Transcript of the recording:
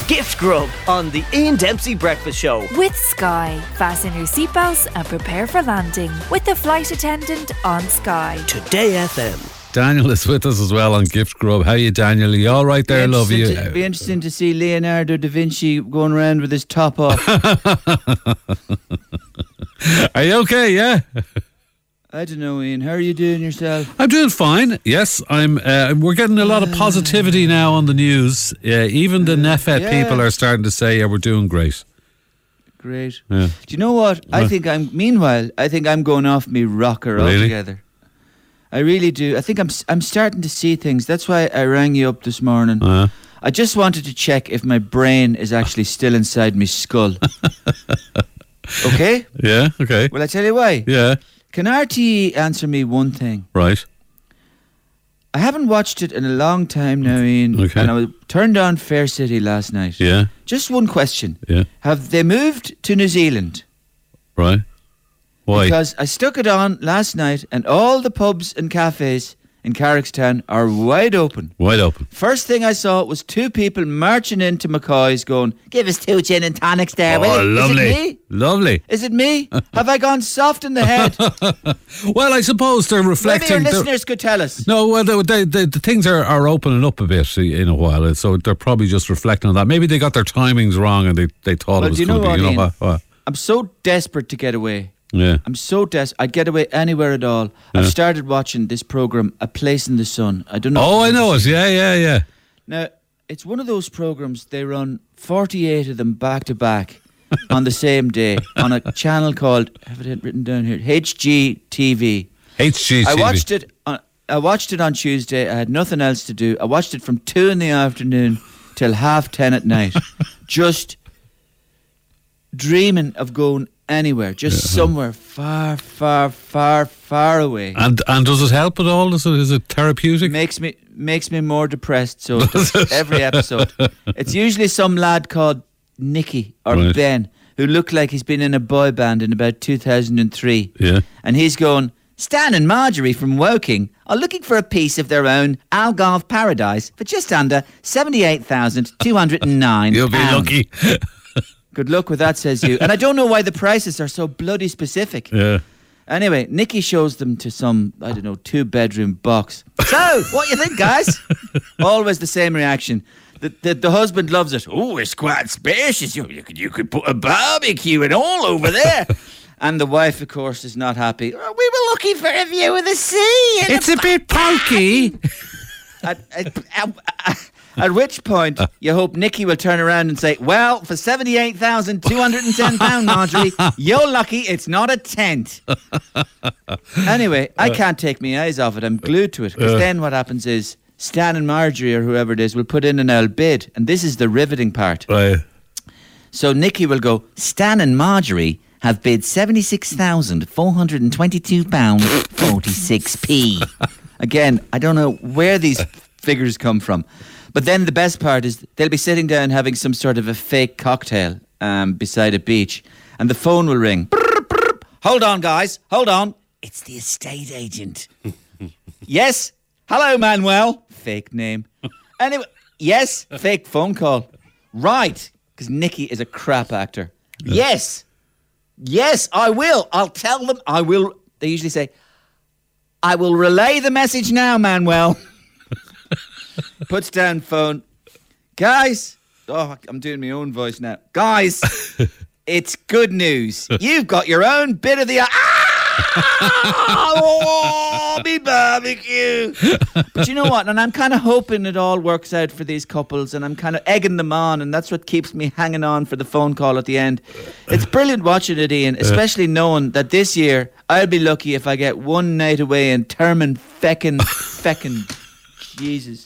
Gift Grub on the Ian Dempsey Breakfast Show. With Sky. Fasten your seatbelts and prepare for landing with the flight attendant on Sky. Today FM. Daniel is with us as well on Gift Grub. How are you, Daniel? Are you all right there, love you? It'd be interesting to see Leonardo da Vinci going around with his top off. Are you okay, yeah? I don't know, Ian. How are you doing yourself? I'm doing fine. Yes, I'm. We're getting a lot of positivity now on the news. Even the Nefet people are starting to say, we're doing great. Great. Yeah. Do you know what? I think I'm going off me rocker altogether. I really do. I think I'm starting to see things. That's why I rang you up this morning. I just wanted to check if my brain is actually still inside my skull. Okay? Yeah, okay. Well, I tell you why. Yeah. Can RTE answer me one thing? Right. I haven't watched it in a long time now, Ian. Okay. And I turned on Fair City last night. Yeah. Just one question. Yeah. Have they moved to New Zealand? Right. Why? Because I stuck it on last night and all the pubs and cafes in Carrickstown are wide open. Wide open. First thing I saw was two people marching into McCoy's going, give us 2 gin and tonics there, will you? Lovely. Is it me? Lovely. Is it me? Have I gone soft in the head? Well, I suppose they're reflecting. Maybe your listeners could tell us. No, well, the things are opening up a bit in a while, so they're probably just reflecting on that. Maybe they got their timings wrong and they thought it was going to be. You know what? I'm so desperate to get away. Yeah. I'm so desperate. I'd get away anywhere at all. Yeah. I've started watching this programme, A Place in the Sun. I don't know. Oh, I know it. Yeah. Now, it's one of those programmes, they run 48 of them back to back on the same day on a channel called, I have it written down here, HGTV. HGTV. I watched it on Tuesday. I had nothing else to do. I watched it from 2 in the afternoon till 10:30 at night. Just dreaming of going anywhere, just somewhere far, far, far, far away. And does it help at all? Is it therapeutic? Makes me more depressed. So it does, every episode, it's usually some lad called Nicky or Ben who looked like he's been in a boy band in about 2003. Yeah, and he's going, Stan and Marjorie from Woking are looking for a piece of their own Algarve paradise for just under £78,209. You'll be lucky. Good luck with that, says you. And I don't know why the prices are so bloody specific. Yeah. Anyway, Nicky shows them to some, 2-bedroom box. So, what you think, guys? Always the same reaction. The husband loves it. Oh, it's quite spacious. You could put a barbecue and all over there. And the wife, of course, is not happy. Oh, we were looking for a view of the sea. It's a bit pokey. At which point, you hope Nicky will turn around and say, well, for £78,210, Marjorie, you're lucky it's not a tent. Anyway, I can't take my eyes off it. I'm glued to it. Because then what happens is Stan and Marjorie, or whoever it is, will put in an old bid. And this is the riveting part. Right. So Nicky will go, Stan and Marjorie have bid £76,422.46p. Again, I don't know where these figures come from. But then the best part is they'll be sitting down having some sort of a fake cocktail beside a beach, and the phone will ring. Brr, brr. Hold on, guys. Hold on. It's the estate agent. Yes. Hello, Manuel. Fake name. Anyway, yes. Fake phone call. Right. Because Nicky is a crap actor. Yes. Yes, I will. I'll tell them. I will. They usually say, I will relay the message now, Manuel. Puts down phone. Guys. Oh, I'm doing my own voice now. Guys, it's good news. You've got your own bit of the... Oh, me barbecue. But you know what? And I'm kind of hoping it all works out for these couples, and I'm kind of egging them on, and that's what keeps me hanging on for the phone call at the end. It's brilliant watching it, Ian, especially knowing that this year I'll be lucky if I get one night away in Termin feckin' Jesus.